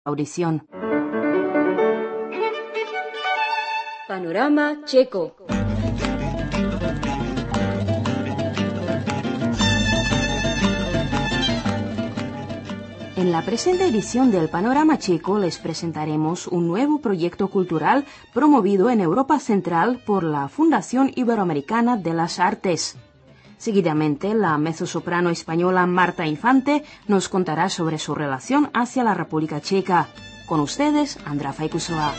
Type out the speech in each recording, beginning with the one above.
audición. Panorama Checo. En la presente edición del Panorama Checo les presentaremos un nuevo proyecto cultural promovido en Europa Central por la Fundación Iberoamericana de las Artes. Seguidamente, la mezzosoprano española Marta Infante nos contará sobre su relación hacia la República Checa. Con ustedes, Andra Faikusova.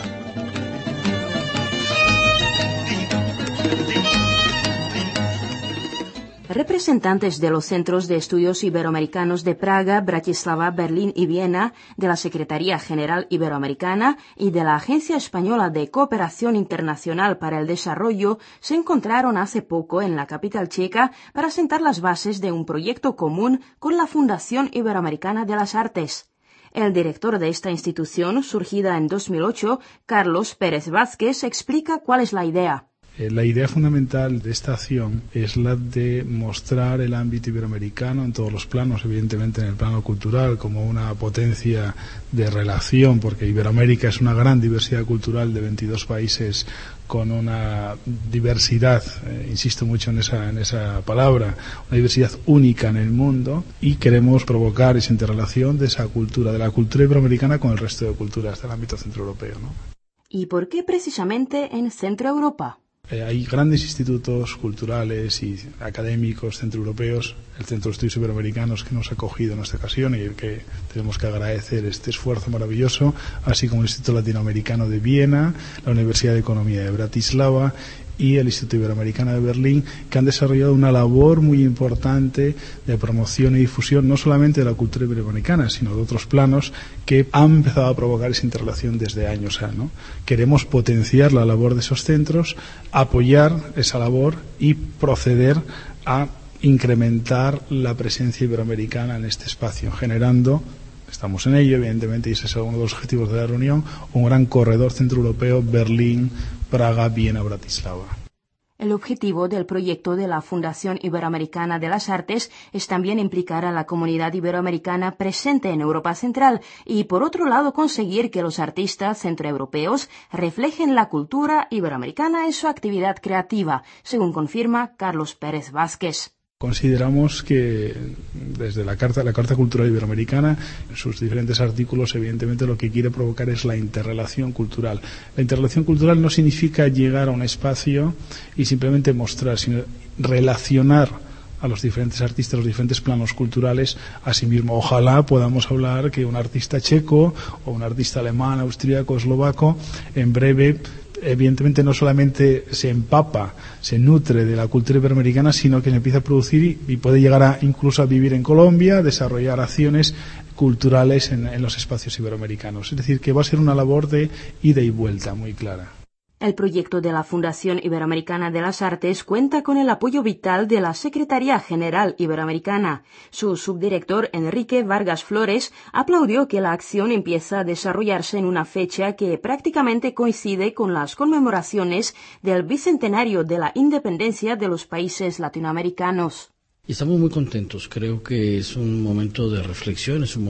Representantes de los Centros de Estudios Iberoamericanos de Praga, Bratislava, Berlín y Viena, de la Secretaría General Iberoamericana y de la Agencia Española de Cooperación Internacional para el Desarrollo se encontraron hace poco en la capital checa para sentar las bases de un proyecto común con la Fundación Iberoamericana de las Artes. El director de esta institución, surgida en 2008, Carlos Pérez Vázquez, explica cuál es la idea. La idea fundamental de esta acción es la de mostrar el ámbito iberoamericano en todos los planos, evidentemente en el plano cultural, como una potencia de relación, porque Iberoamérica es una gran diversidad cultural de 22 países con una diversidad, insisto mucho en esa palabra, una diversidad única en el mundo, y queremos provocar esa interrelación de esa cultura, de la cultura iberoamericana con el resto de culturas del ámbito centroeuropeo, ¿no? ¿Y por qué precisamente en Centro Europa? Hay grandes institutos culturales y académicos centroeuropeos, el Centro de Estudios Iberoamericanos, que nos ha acogido en esta ocasión y el que tenemos que agradecer este esfuerzo maravilloso, así como el Instituto Latinoamericano de Viena, la Universidad de Economía de Bratislava y el Instituto Iberoamericano de Berlín, que han desarrollado una labor muy importante de promoción y difusión, no solamente de la cultura iberoamericana, sino de otros planos, que han empezado a provocar esa interrelación desde años, ¿no? Queremos potenciar la labor de esos centros, apoyar esa labor y proceder a incrementar la presencia iberoamericana en este espacio, generando, estamos en ello, evidentemente, y ese es uno de los objetivos de la reunión, un gran corredor centroeuropeo, Berlín, Praga, Viena, Bratislava. El objetivo del proyecto de la Fundación Iberoamericana de las Artes es también implicar a la comunidad iberoamericana presente en Europa Central y, por otro lado, conseguir que los artistas centroeuropeos reflejen la cultura iberoamericana en su actividad creativa, según confirma Carlos Pérez Vázquez. Consideramos que desde la Carta Cultural Iberoamericana, en sus diferentes artículos, evidentemente lo que quiere provocar es la interrelación cultural. La interrelación cultural no significa llegar a un espacio y simplemente mostrar, sino relacionar a los diferentes artistas, los diferentes planos culturales a sí mismo. Ojalá podamos hablar que un artista checo o un artista alemán, austríaco, eslovaco, en breve, evidentemente no solamente se empapa, se nutre de la cultura iberoamericana, sino que se empieza a producir y puede llegar incluso a vivir en Colombia, desarrollar acciones culturales en los espacios iberoamericanos. Es decir, que va a ser una labor de ida y vuelta muy clara. El proyecto de la Fundación Iberoamericana de las Artes cuenta con el apoyo vital de la Secretaría General Iberoamericana. Su subdirector, Enrique Vargas Flores, aplaudió que la acción empieza a desarrollarse en una fecha que prácticamente coincide con las conmemoraciones del bicentenario de la independencia de los países latinoamericanos. Y estamos muy contentos, creo que es un momento de reflexión, es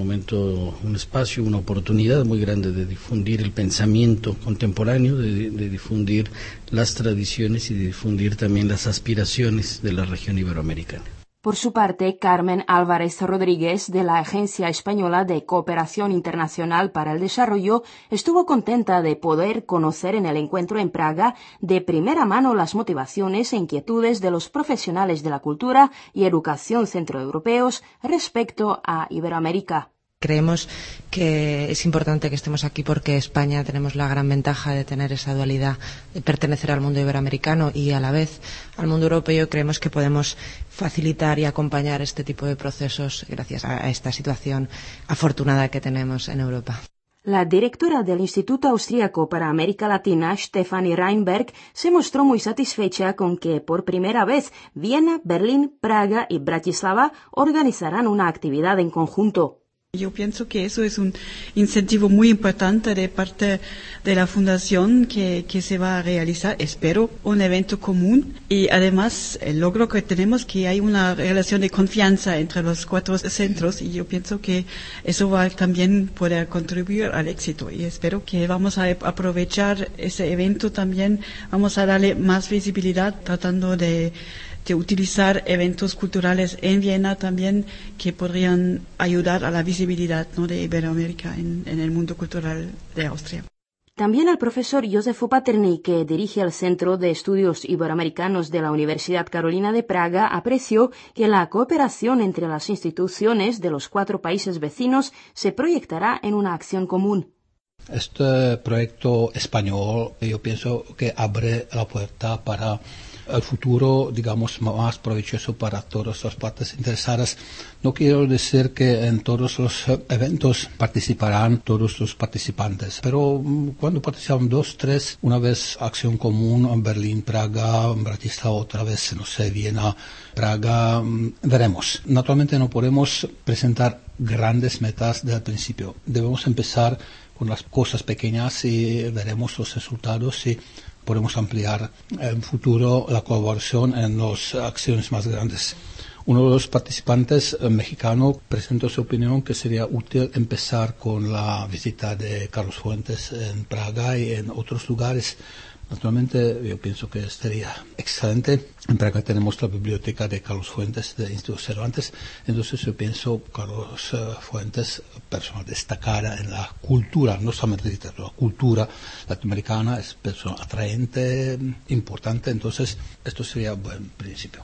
un espacio, una oportunidad muy grande de difundir el pensamiento contemporáneo, de difundir las tradiciones y de difundir también las aspiraciones de la región iberoamericana. Por su parte, Carmen Álvarez Rodríguez, de la Agencia Española de Cooperación Internacional para el Desarrollo, estuvo contenta de poder conocer en el encuentro en Praga de primera mano las motivaciones e inquietudes de los profesionales de la cultura y educación centroeuropeos respecto a Iberoamérica. Creemos que es importante que estemos aquí porque España tenemos la gran ventaja de tener esa dualidad, de pertenecer al mundo iberoamericano y a la vez al mundo europeo. Creemos que podemos facilitar y acompañar este tipo de procesos gracias a esta situación afortunada que tenemos en Europa. La directora del Instituto Austríaco para América Latina, Stefanie Reinberg, se mostró muy satisfecha con que por primera vez Viena, Berlín, Praga y Bratislava organizarán una actividad en conjunto. Yo pienso que eso es un incentivo muy importante de parte de la fundación que se va a realizar, espero, un evento común y además el logro que tenemos que hay una relación de confianza entre los 4 centros y yo pienso que eso va a también poder contribuir al éxito y espero que vamos a aprovechar ese evento también, vamos a darle más visibilidad tratando de utilizar eventos culturales en Viena también que podrían ayudar a la visibilidad, ¿no?, de Iberoamérica en el mundo cultural de Austria. También el profesor Josefo Paterny, que dirige el Centro de Estudios Iberoamericanos de la Universidad Carolina de Praga, apreció que la cooperación entre las instituciones de los 4 países vecinos se proyectará en una acción común. Este proyecto español yo pienso que abre la puerta para el futuro, digamos, más provechoso para todas las partes interesadas. No quiero decir que en todos los eventos participarán todos los participantes, pero cuando participan 2, 3, una vez acción común en Berlín, Praga, Bratislava, otra vez, no sé, Viena, Praga, veremos. Naturalmente no podemos presentar grandes metas desde el principio. Debemos empezar con las cosas pequeñas y veremos los resultados y podemos ampliar en futuro la colaboración en las acciones más grandes. Uno de los participantes mexicano presentó su opinión que sería útil empezar con la visita de Carlos Fuentes en Praga y en otros lugares. Naturalmente, yo pienso que sería excelente. En Praga tenemos la biblioteca de Carlos Fuentes, de Instituto Cervantes. Entonces, yo pienso Carlos Fuentes, persona destacada en la cultura, no solamente literatura, la cultura latinoamericana, es persona atraente, importante. Entonces, esto sería un buen principio.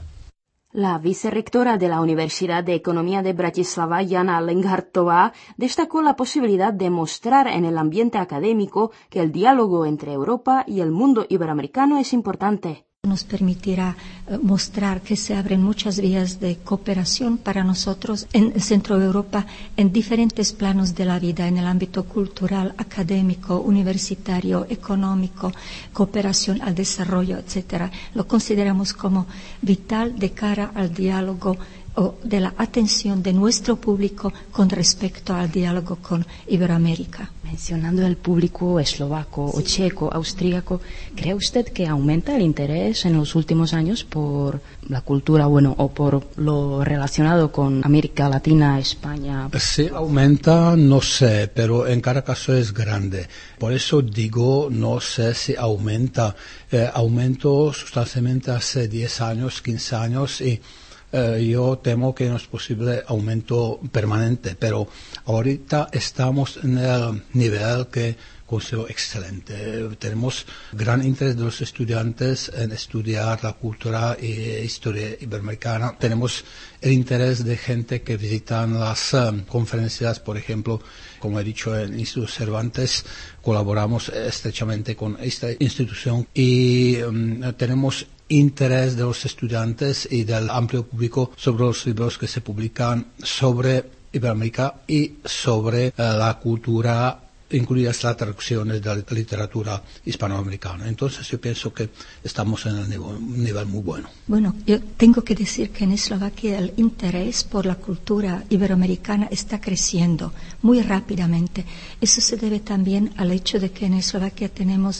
La vicerrectora de la Universidad de Economía de Bratislava, Jana Lenghartová, destacó la posibilidad de mostrar en el ambiente académico que el diálogo entre Europa y el mundo iberoamericano es importante. Nos permitirá mostrar que se abren muchas vías de cooperación para nosotros en el centro de Europa en diferentes planos de la vida, en el ámbito cultural, académico, universitario, económico, cooperación al desarrollo, etc. Lo consideramos como vital de cara al diálogo o de la atención de nuestro público con respecto al diálogo con Iberoamérica. Mencionando el público eslovaco o checo, austríaco, ¿cree usted que aumenta el interés en los últimos años por la cultura, o por lo relacionado con América Latina, España? Sí, aumenta, no sé, pero en cada caso es grande. Por eso digo, no sé si aumenta. Aumentó sustancialmente hace 10 años, 15 años y yo temo que no es posible aumento permanente, pero ahorita estamos en el nivel que considero excelente. Tenemos gran interés de los estudiantes en estudiar la cultura e historia iberoamericana. Tenemos el interés de gente que visitan las conferencias, por ejemplo, como he dicho, en el Instituto Cervantes colaboramos estrechamente con esta institución y tenemos interés de los estudiantes y del amplio público sobre los libros que se publican sobre Iberoamérica y sobre la cultura, incluidas las traducciones de la literatura hispanoamericana. Entonces yo pienso que estamos en un nivel muy bueno. Bueno, yo tengo que decir que en Eslovaquia el interés por la cultura iberoamericana está creciendo muy rápidamente. Eso se debe también al hecho de que en Eslovaquia tenemos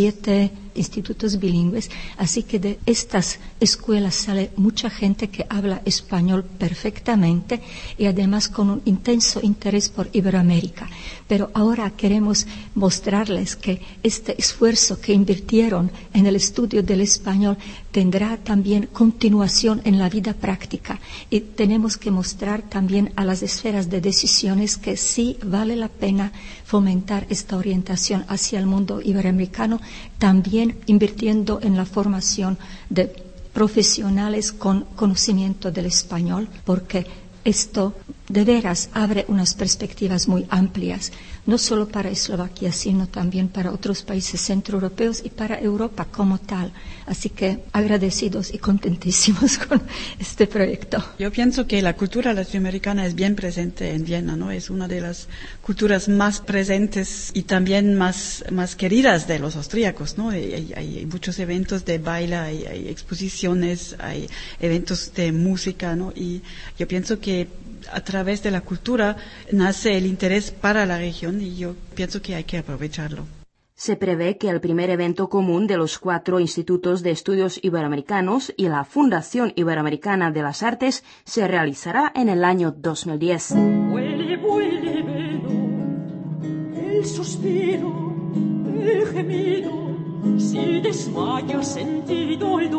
7 institutos bilingües, así que de estas escuelas sale mucha gente que habla español perfectamente y además con un intenso interés por Iberoamérica. Pero ahora queremos mostrarles que este esfuerzo que invirtieron en el estudio del español tendrá también continuación en la vida práctica y tenemos que mostrar también a las esferas de decisiones que sí vale la pena fomentar esta orientación hacia el mundo iberoamericano, también invirtiendo en la formación de profesionales con conocimiento del español, porque esto de veras abre unas perspectivas muy amplias, no solo para Eslovaquia, sino también para otros países centroeuropeos y para Europa como tal. Así que agradecidos y contentísimos con este proyecto. Yo pienso que la cultura latinoamericana es bien presente en Viena, ¿no? Es una de las culturas más presentes y también más queridas de los austríacos, ¿no? Hay muchos eventos de baile, hay exposiciones, hay eventos de música, ¿no? Y yo pienso que a través de la cultura nace el interés para la región y yo pienso que hay que aprovecharlo. Se prevé que el primer evento común de los 4 institutos de estudios iberoamericanos y la Fundación Iberoamericana de las Artes se realizará en el año 2010. Huele, huele, velo, el suspiro, el gemido, si desmaya sentido el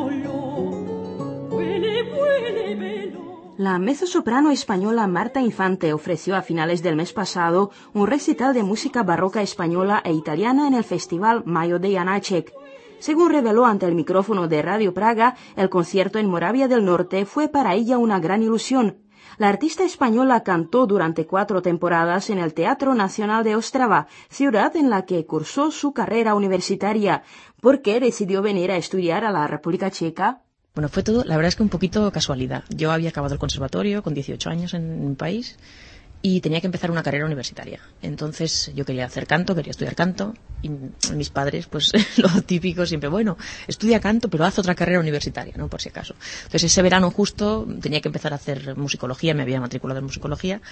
dolor. Huele, huele, velo. La mezzosoprano española Marta Infante ofreció a finales del mes pasado un recital de música barroca española e italiana en el festival Mayo de Janáček. Según reveló ante el micrófono de Radio Praga, el concierto en Moravia del Norte fue para ella una gran ilusión. La artista española cantó durante 4 temporadas en el Teatro Nacional de Ostrava, ciudad en la que cursó su carrera universitaria. ¿Por qué decidió venir a estudiar a la República Checa? Bueno, fue todo, la verdad es que un poquito casualidad. Yo había acabado el conservatorio con 18 años en mi país y tenía que empezar una carrera universitaria. Entonces yo quería hacer canto, quería estudiar canto y mis padres, pues lo típico siempre, bueno, estudia canto pero haz otra carrera universitaria, ¿no? Por si acaso. Entonces ese verano justo tenía que empezar a hacer musicología, me había matriculado en musicología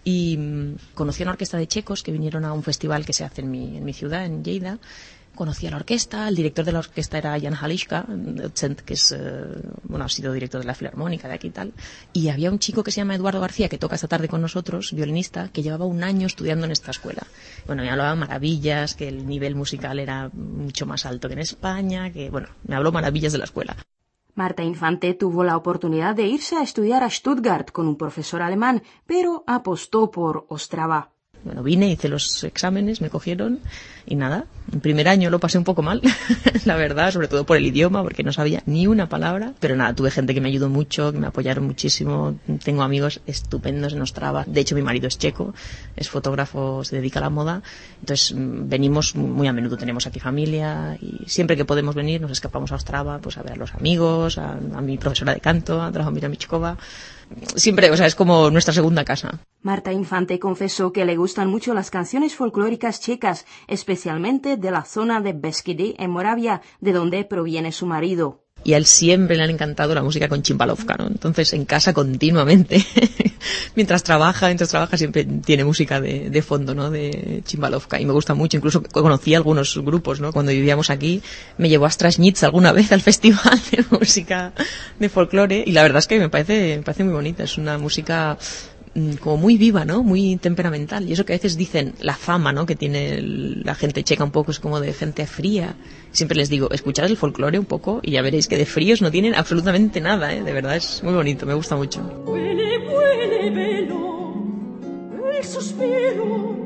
y conocí a una orquesta de checos que vinieron a un festival que se hace en mi ciudad, en Lleida. Conocí a la orquesta, el director de la orquesta era Jan Hališka, que es, ha sido director de la Filarmónica de aquí y tal, y había un chico que se llama Eduardo García, que toca esta tarde con nosotros, violinista, que llevaba 1 año estudiando en esta escuela. Bueno, me hablaba maravillas, que el nivel musical era mucho más alto que en España, me habló maravillas de la escuela. Marta Infante tuvo la oportunidad de irse a estudiar a Stuttgart con un profesor alemán, pero apostó por Ostrava. Bueno, vine, hice los exámenes, me cogieron y nada, el primer año lo pasé un poco mal, la verdad, sobre todo por el idioma, porque no sabía ni una palabra, pero nada, tuve gente que me ayudó mucho, que me apoyaron muchísimo, tengo amigos estupendos en Ostrava, de hecho mi marido es checo, es fotógrafo, se dedica a la moda, entonces venimos muy a menudo, tenemos aquí familia y siempre que podemos venir nos escapamos a Ostrava, pues a ver a los amigos, a mi profesora de canto, a Drahomira Michkova. Siempre, es como nuestra segunda casa. Marta Infante confesó que le gustan mucho las canciones folclóricas checas, especialmente de la zona de Beskidi, en Moravia, de donde proviene su marido. Y a él siempre le han encantado la música con Cimbalovka, ¿no? Entonces en casa continuamente, mientras trabaja siempre tiene música de fondo, ¿no? De Cimbalovka y me gusta mucho, incluso conocí algunos grupos, ¿no? Cuando vivíamos aquí me llevó a Strasnitz alguna vez al festival de música de folclore y la verdad es que me parece muy bonita, es una música como muy viva, ¿no? Muy temperamental. Y eso que a veces dicen, la fama, ¿no? Que tiene la gente checa un poco es como de gente fría. Siempre les digo, escuchad el folclore un poco y ya veréis que de fríos no tienen absolutamente nada, ¿eh? De verdad es muy bonito, me gusta mucho. Huele, huele, velo, el suspiro,